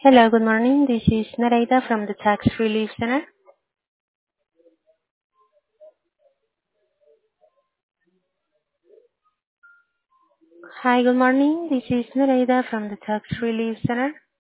Hello, good morning. This is Nareda from the Tax Relief Center. Hi, good morning. This is Nareda from the Tax Relief Center.